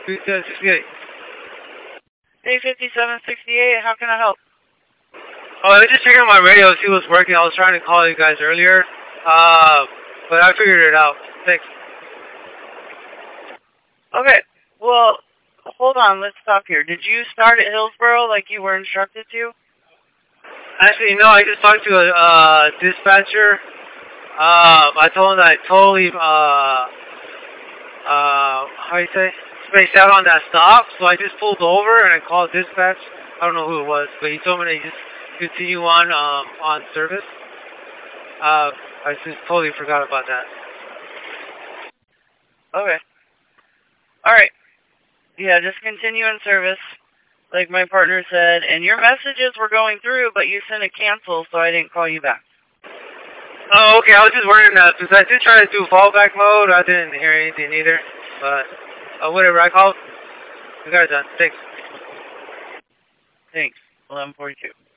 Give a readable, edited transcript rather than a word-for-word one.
5768. Day 5768, how can I help? Oh, I was just checking my radio to see what's working. I was trying to call you guys earlier, but I figured it out. Thanks. Okay, well, hold on, let's stop here. Did you start at Hillsboro like you were instructed to? Actually, no, I just talked to a dispatcher. I told him that I totally, how you say, spaced out on that stop, so I just pulled over and I called dispatch. I don't know who it was, but he told me to just continue on service. I just totally forgot about that. Okay. Alright. Yeah, just continue in service, like my partner said, and your messages were going through, but you sent a cancel, so I didn't call you back. Oh, okay, I was just wondering that, since I did try to do fallback mode, I didn't hear anything either, but, whatever, I called. You guys done. Thanks. Thanks. 1142.